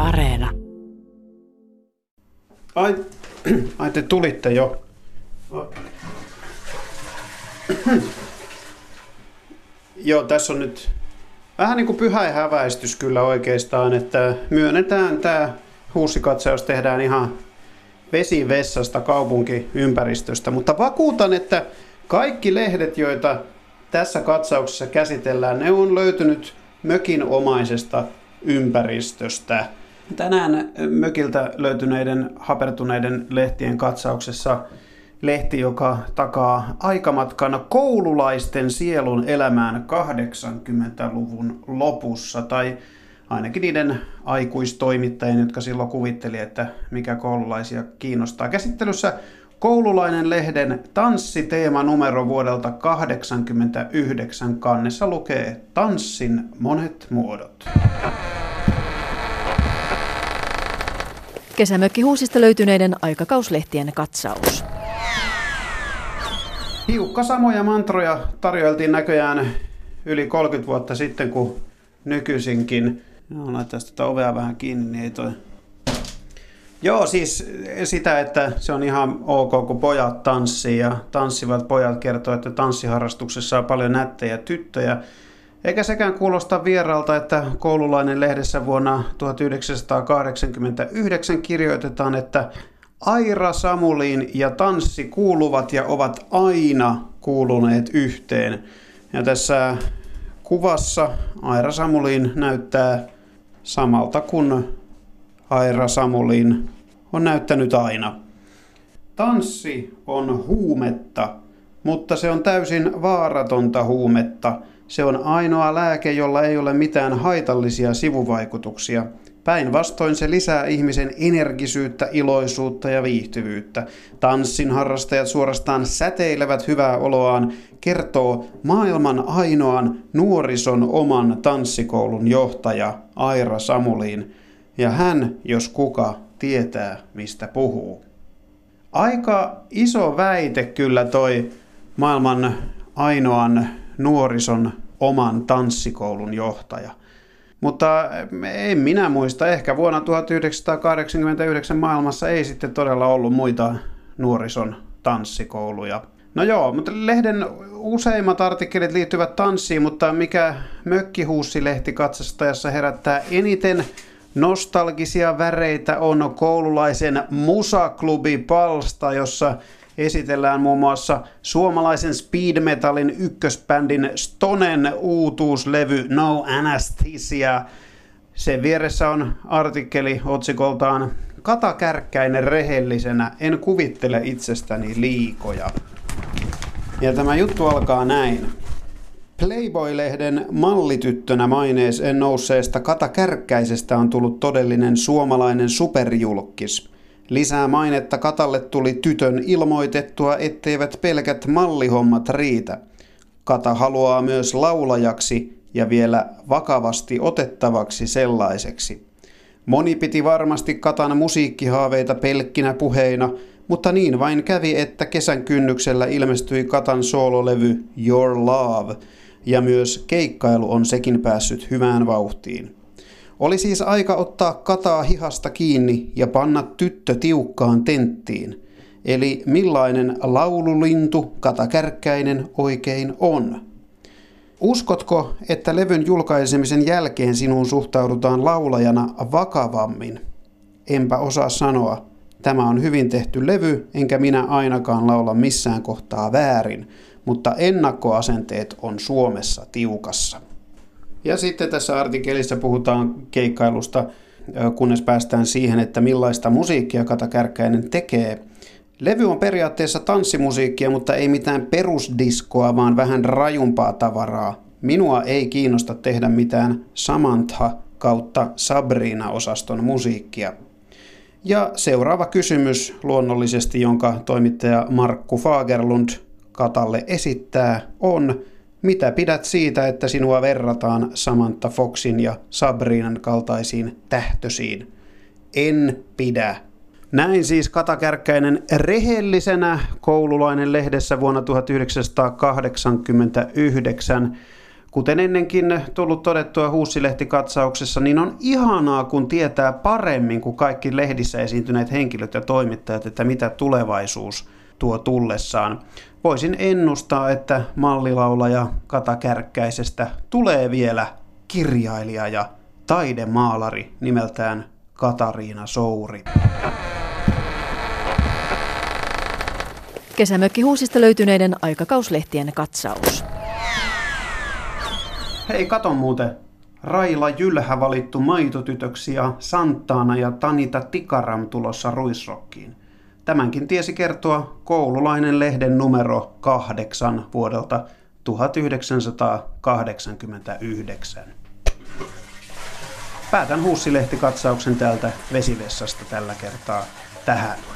Areena. Ai te tulitte jo. Joo, tässä on nyt vähän niin kuin pyhäinhäväistys kyllä oikeastaan, että myönnetään tämä huussikatsaus tehdään ihan vesivessasta kaupunkiympäristöstä, mutta vakuutan, että kaikki lehdet, joita tässä katsauksessa käsitellään, ne on löytynyt mökinomaisesta ympäristöstä. Tänään mökiltä löytyneiden hapertuneiden lehtien katsauksessa lehti, joka takaa aikamatkan koululaisten sielun elämään 80-luvun lopussa, tai ainakin niiden aikuistoimittajien, jotka silloin kuvitteli, että mikä koululaisia kiinnostaa. Käsittelyssä Koululainen lehden tanssiteemanumero vuodelta 1989. Kannessa lukee Tanssin monet muodot. Kesämökkihuusista löytyneiden aikakauslehtien katsaus. Hiukka samoja mantroja tarjoiltiin näköjään yli 30 vuotta sitten kuin nykyisinkin. Laittaa tätä ovea vähän kiinni, niin ei toi. Joo, siis sitä, että se on ihan ok, kun pojat tanssii ja tanssivat pojat kertoo, että tanssiharrastuksessa on paljon nättejä tyttöjä. Eikä sekään kuulosta vieraalta, että Koululainen lehdessä vuonna 1989 kirjoitetaan, että Aira Samuliin ja tanssi kuuluvat ja ovat aina kuuluneet yhteen. Ja tässä kuvassa Aira Samuliin näyttää samalta kuin Aira Samuliin on näyttänyt aina. Tanssi on huumetta, mutta se on täysin vaaratonta huumetta. Se on ainoa lääke, jolla ei ole mitään haitallisia sivuvaikutuksia. Päinvastoin se lisää ihmisen energisyyttä, iloisuutta ja viihtyvyyttä. Tanssin harrastajat suorastaan säteilevät hyvää oloaan, kertoo maailman ainoan nuorison oman tanssikoulun johtaja Aira Samuliin. Ja hän, jos kuka, tietää, mistä puhuu. Aika iso väite kyllä toi maailman ainoan nuorison oman tanssikoulun johtaja. Mutta en minä muista, ehkä vuonna 1989 maailmassa ei sitten todella ollut muita nuorison tanssikouluja. No joo, mutta lehden useimmat artikkelit liittyvät tanssiin, mutta mikä mökkihuussilehti katsastajassa herättää eniten nostalgisia väreitä on Koululaisen musaklubipalsta, jossa esitellään muun muassa suomalaisen speed metalin ykkösbändin Stonen uutuuslevy No Anesthesia. Sen vieressä on artikkeli otsikoltaan Kata Kärkkäinen rehellisenä, en kuvittele itsestäni liikoja. Ja tämä juttu alkaa näin. Playboy-lehden mallityttönä maineeseen nousseesta Kata Kärkkäisestä on tullut todellinen suomalainen superjulkkis. Lisää mainetta Katalle tuli tytön ilmoitettua, etteivät pelkät mallihommat riitä. Kata haluaa myös laulajaksi ja vielä vakavasti otettavaksi sellaiseksi. Moni piti varmasti Katan musiikkihaaveita pelkkinä puheina, mutta niin vain kävi, että kesän kynnyksellä ilmestyi Katan soololevy Your Love, ja myös keikkailu on sekin päässyt hyvään vauhtiin. Oli siis aika ottaa Kataa hihasta kiinni ja panna tyttö tiukkaan tenttiin. Eli millainen laululintu Kata Kärkkäinen oikein on? Uskotko, että levyn julkaisemisen jälkeen sinuun suhtaudutaan laulajana vakavammin? Enpä osaa sanoa. Tämä on hyvin tehty levy, enkä minä ainakaan laula missään kohtaa väärin, mutta ennakkoasenteet on Suomessa tiukassa. Ja sitten tässä artikkelissa puhutaan keikkailusta, kunnes päästään siihen, että millaista musiikkia Kata Kärkkäinen tekee. Levy on periaatteessa tanssimusiikkia, mutta ei mitään perusdiskoa, vaan vähän rajumpaa tavaraa. Minua ei kiinnosta tehdä mitään Samantha kautta Sabrina-osaston musiikkia. Ja seuraava kysymys luonnollisesti, jonka toimittaja Markku Fagerlund Katalle esittää, on: mitä pidät siitä, että sinua verrataan Samantha Foxin ja Sabrinan kaltaisiin tähtösiin? En pidä. Näin siis Kata Kärkkäinen rehellisenä Koululainen lehdessä vuonna 1989. Kuten ennenkin tullut todettua Huussilehti-katsauksessa, niin on ihanaa, kun tietää paremmin kuin kaikki lehdissä esiintyneet henkilöt ja toimittajat, että mitä tulevaisuus tuo tullessaan. Voisin ennustaa, että mallilaulaja Kata Kärkkäisestä tulee vielä kirjailija ja taidemaalari nimeltään Katariina Souri. Kesämökki Huusista löytyneiden aikakauslehtien katsaus. Hei, katon muuten. Raila Jylhä valittu maitotytöksi ja Santana ja Tanita Tikaram tulossa Ruisrockiin. Tämänkin tiesi kertoa Koululainen lehden numero 8 vuodelta 1989. Päätän Huussilehti-katsauksen täältä vesivessasta tällä kertaa tähän.